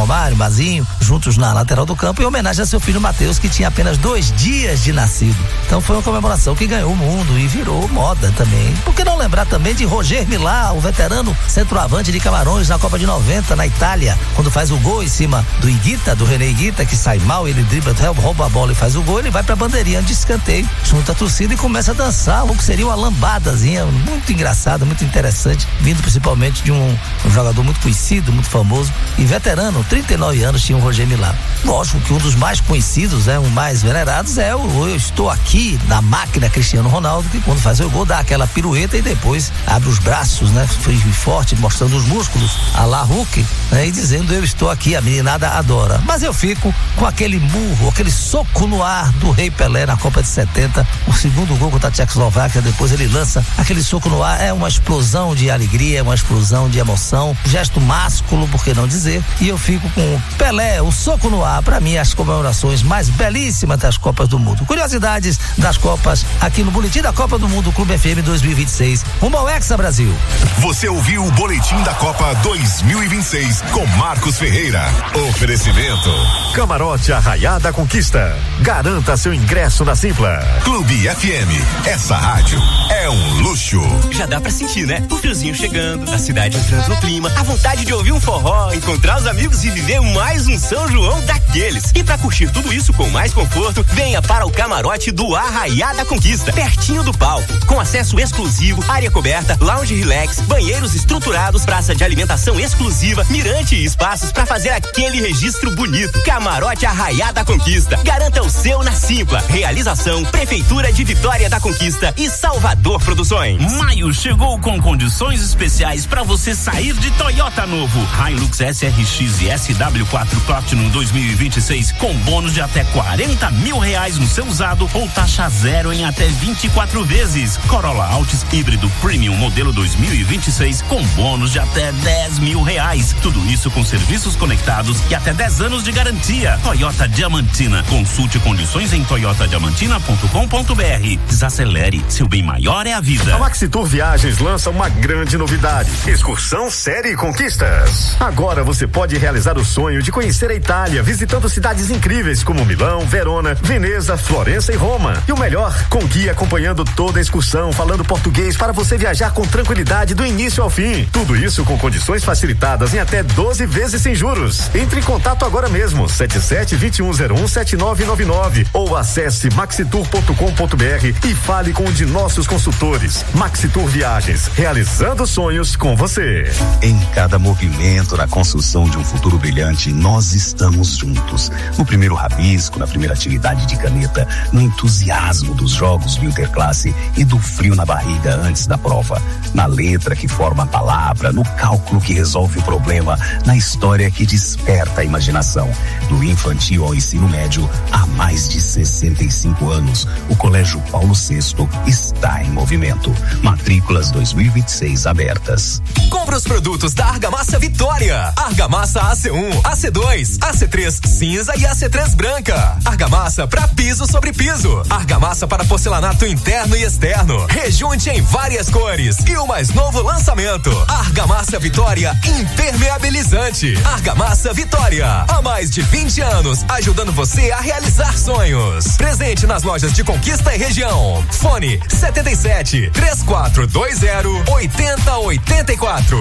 Romário, Mazinho, juntos na lateral do campo, em homenagem a seu filho Matheus, que tinha apenas dois dias de nascido. Então foi uma comemoração que ganhou o mundo e virou moda também. Por que não lembrar também de Roger Milá, o veterano centroavante de Camarões na Copa de noventa, na Itália, quando faz o gol em cima do Higuita, do René Higuita, que sai mal, ele dribla, rouba a bola e faz o gol, ele vai pra bandeirinha de escanteio, junta a torcida e começa a dançar, o que seria uma lambadazinha muito engraçada, muito interessante, vindo principalmente de um, um jogador muito conhecido, muito famoso e veterano, trinta e nove anos tinha o Roger Milá. Lógico que um dos mais conhecidos, né, um mais venerados é o Eu Estou Aqui, da máquina Cristiano Ronaldo, que quando faz o gol dá aquela pirueta e depois abre os braços, né, firme e forte, mostrando os músculos, a la Hulk, né, e dizendo eu estou aqui, a meninada adora. Mas eu fico com aquele murro, aquele soco no ar do Rei Pelé na Copa de setenta, o segundo gol contra a Tchecoslováquia, depois ele lança aquele soco no ar, é uma explosão de alegria, é uma explosão de emoção, gesto másculo, por que não dizer, e eu fico com o Pelé, o soco no ar, pra mim as comemorações mais belíssimas das Copas do Mundo. Curiosidades das Copas aqui no Boletim da Copa do Mundo Clube F M dois mil e vinte e seis, rumo ao Hexa Brasil. Você ouviu o Boletim da Copa dois mil e vinte e seis com Marcos Ferreira. Oferecimento Camarote Arraiada Conquista. Garanta seu ingresso na Simpla. Clube F M. Essa rádio é um luxo. Já dá pra sentir, né? O friozinho chegando, a cidade entrando no clima, a vontade de ouvir um forró, encontrar os amigos e viver mais um São João daqueles. E pra curtir tudo isso com mais conforto, venha para o camarote do Arraiada Conquista, pertinho do palco, com acesso exclusivo, área coberta, lounge relax, banheiros estruturados, praça de alimentação exclusiva, mirante e espaços para fazer aquele registro bonito. Camarote Arraiada Conquista. Garanta o seu na Simpla. Realização Prefeitura de Vitória da Conquista e Salvador Produções. Maio chegou com condições especiais para você sair de Toyota novo. Hilux S R X e S W quatro Platinum dois mil e vinte e seis com bônus de até quarenta mil reais no seu usado ou taxa zero em até vinte e quatro vezes. Corolla Altis híbrido Premium modelo dois mil e vinte e seis com bônus de até dez mil reais. Tudo isso com serviços conectados e até dez anos de garantia. Toyota Diamantina. Consulte condições em toyota diamantina ponto com ponto b r. Desacelere, seu bem maior é a vida. A Maxitur Viagens lança uma grande novidade: excursão série Conquistas. Agora você pode realizar o sonho de conhecer a Itália, visitando cidades incríveis como Milão, Verona, Veneza, Florença e Roma. E o melhor, com guia acompanhando toda a excursão, falando português para você viajar com tranquilidade do início ao fim. Tudo isso com condições facilitadas em até doze vezes sem juros. Entre em contato agora mesmo, sete sete, dois um zero um, sete nove nove nove ou acesse maxitur ponto com ponto b r e fale com um de nossos consultores. Maxitur Viagens, realizando sonhos com você. Em cada movimento na construção de um futuro brilhante, nós estamos juntos. No primeiro rabisco, na primeira atividade de caneta, no entusiasmo dos jogos do Interclasse e do frio na barriga antes da prova, na letra que forma a palavra, no cálculo que resolve o problema, na história que desperta a imaginação. Do infantil ao ensino médio, há mais de sessenta e cinco anos, o Colégio Paulo sexto está em movimento. Matrículas dois mil e vinte e seis abertas. Compre os produtos da Argamassa Vitória. Argamassa A C um, A C dois, A C três cinza e A C três branca. Argamassa para piso sobre piso. Argamassa para porcelanato interno e externo. Rejunte em várias cores. E o mais novo lançamento: Argamassa Vitória impermeabilizante. Argamassa Vitória, há mais de vinte anos, ajudando você a realizar sonhos. Presente nas lojas de Conquista e região. Fone setenta e sete, três quatro dois zero, oito zero oito quatro.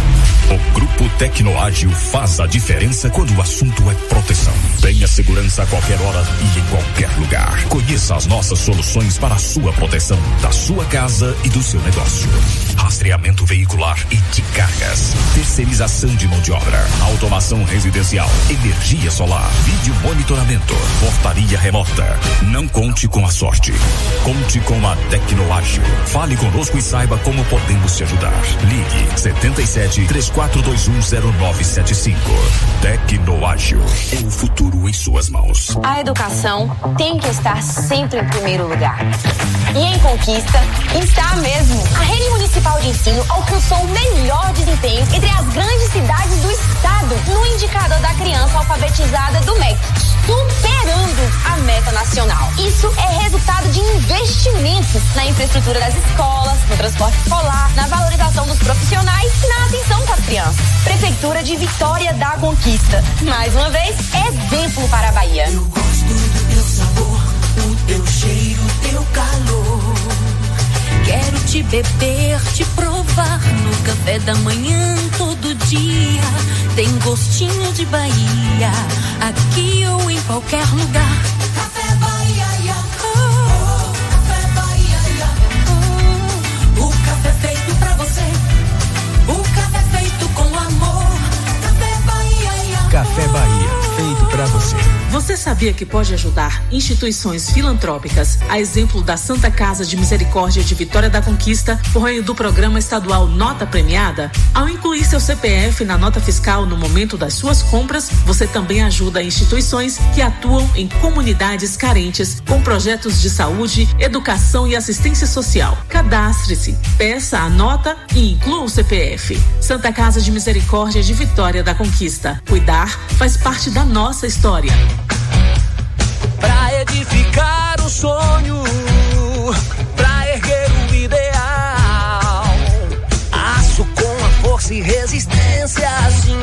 O Grupo Tecnoágil faz a diferença quando o assunto é proteção. Tenha segurança a qualquer hora e em qualquer lugar. Conheça as nossas soluções para a sua proteção, da sua casa e do seu negócio. Rastreamento veicular e de cargas. Terceirização de mão de obra. Automação residencial. Energia solar. Vídeo monitoramento. Portaria remota. Não conte com a sorte. Conte com a Tecnoágil. Fale conosco e saiba como podemos te ajudar. Ligue setenta e sete, três quatro dois um zero nove sete cinco. Tecnoágil. É o futuro em suas mãos. A educação tem que estar sempre em primeiro lugar. E em Conquista está mesmo. A Rede Municipal de Ensino alcançou o melhor desempenho entre as grandes cidades do estado no indicador da criança alfabetizada do M E C, superando a meta nacional. E isso é resultado de investimentos na infraestrutura das escolas, no transporte escolar, na valorização dos profissionais e na atenção com as crianças. Prefeitura de Vitória da Conquista. Mais uma vez, exemplo para a Bahia. Eu gosto do teu sabor, o teu cheiro, o teu calor. Quero te beber, te provar no café da manhã todo dia. Tem gostinho de Bahia, aqui ou em qualquer lugar. Café Bahia, oh, Café Bahia, oh, o café feito pra você, o café feito com amor. Café Bahia, Café Bahia, feito pra você. Você sabia que pode ajudar instituições filantrópicas, a exemplo da Santa Casa de Misericórdia de Vitória da Conquista, por meio do programa estadual Nota Premiada? Ao incluir seu C P F na nota fiscal no momento das suas compras, você também ajuda instituições que atuam em comunidades carentes com projetos de saúde, educação e assistência social. Cadastre-se, peça a nota e inclua o C P F. Santa Casa de Misericórdia de Vitória da Conquista. Cuidar faz parte da nossa história. Pra edificar o sonho, pra erguer o ideal, aço com a força e resistência, assim,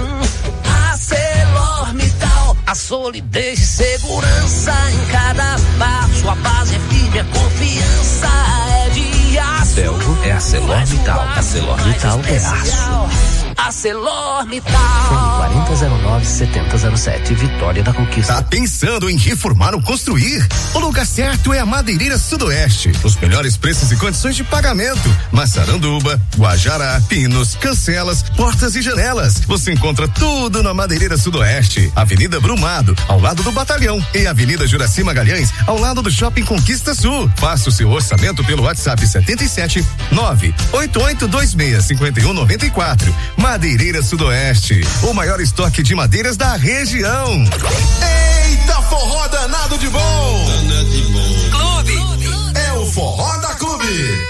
ArcelorMittal, a solidez e segurança em cada passo, a base é firme, a confiança é de aço. Belgo é ArcelorMittal, ArcelorMittal é aço. ArcelorMittal. Fone quarenta zero nove setenta zero sete, Vitória da Conquista. Tá pensando em reformar ou construir? O lugar certo é a Madeireira Sudoeste. Os melhores preços e condições de pagamento. Massaranduba, Guajará, Pinos, Cancelas, portas e janelas. Você encontra tudo na Madeireira Sudoeste. Avenida Brumado, ao lado do Batalhão, e Avenida Juraci Magalhães, ao lado do Shopping Conquista Sul. Faça o seu orçamento pelo WhatsApp setenta e sete nove oito oito dois seis cinco um nove quatro. Madeireira Sudoeste, o maior estoque de madeiras da região. Eita, forró danado de bom! Danado de bom. Clube. É o Forró da Clube.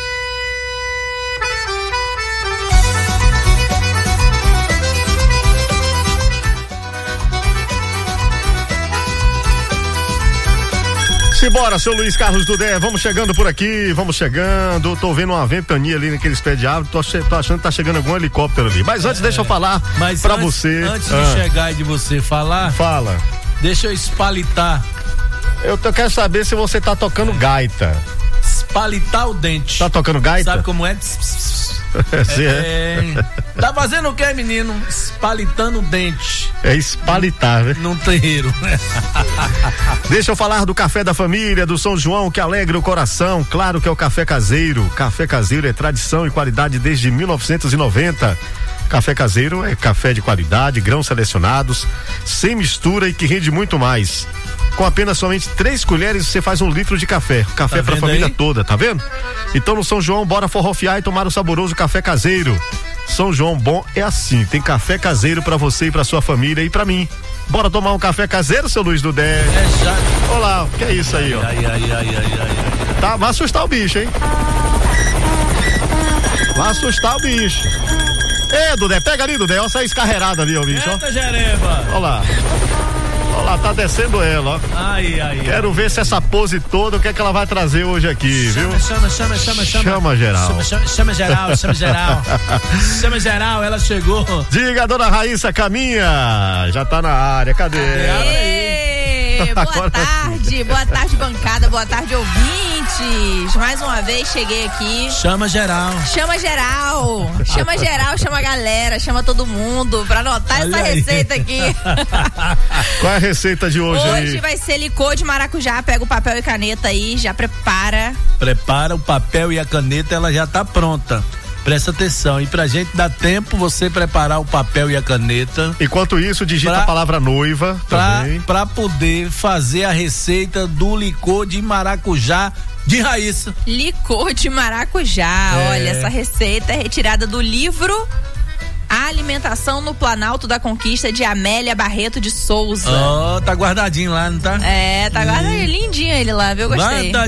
Simbora, seu Luiz Carlos Dudé, vamos chegando por aqui, vamos chegando, tô vendo uma ventania ali naqueles pés de árvore, tô, tô achando que tá chegando algum helicóptero ali, mas antes é, deixa eu falar mas pra antes, você. Antes ah, de chegar e de você falar, fala. Deixa eu espalitar. Eu tô, quero saber se você tá tocando gaita. Espalitar o dente. Tá tocando gaita? Sabe como é? é, é. Tá fazendo o que, menino? Espalitando o dente. É espalitar, né? Num terreiro. Deixa eu falar do café da família, do São João, que alegra o coração. Claro que é o café caseiro. Café caseiro é tradição e qualidade desde mil novecentos e noventa. Café caseiro é café de qualidade, grãos selecionados, sem mistura e que rende muito mais. Com apenas somente três colheres você faz um litro de café. Café tá pra família aí? Toda, tá vendo? Então no São João, bora forrofiar e tomar o saboroso café caseiro. São João bom é assim, tem café caseiro pra você e pra sua família e pra mim. Bora tomar um café caseiro, seu Luiz Dudé? É já. Olá, que é isso aí, ó? Ai, ai, ai, ai, ai, ai. Tá, vai assustar o bicho, hein? Vai assustar o bicho. Ê, Dudé, pega ali, Dudé, olha essa escarreirada ali, ó, bicho, ó. Eita, Jereba. Olha lá. Olha lá, tá descendo ela, ó. Ai, ai, Quero ai, ver ai, se essa pose toda, o que é que ela vai trazer hoje aqui, chama, viu? Chama, chama, chama, chama. Chama geral. Chama, chama, chama geral, chama geral. Chama geral, ela chegou. Diga, dona Raíssa Caminha, já tá na área, cadê? Aê, boa tarde, boa tarde, bancada, boa tarde, ouvintes. Mais uma vez cheguei aqui. Chama geral. Chama geral. Chama geral, chama a galera, chama todo mundo pra anotar Olha essa aí. receita aqui. Qual é a receita de hoje, Hoje aí? vai ser licor de maracujá. Pega o papel e caneta aí, já prepara. Prepara o papel e a caneta, ela já tá pronta. Presta atenção, e pra gente dar tempo você preparar o papel e a caneta. Enquanto isso, digita pra, a palavra noiva pra, também. Pra poder fazer a receita do licor de maracujá de Raíssa. Licor de maracujá, É. olha, essa receita é retirada do livro A Alimentação no Planalto da Conquista, de Amélia Barreto de Souza. Ó, oh, tá guardadinho lá, não tá? É, tá guardadinho, lindinho ele lá, viu? Gostei. Guarda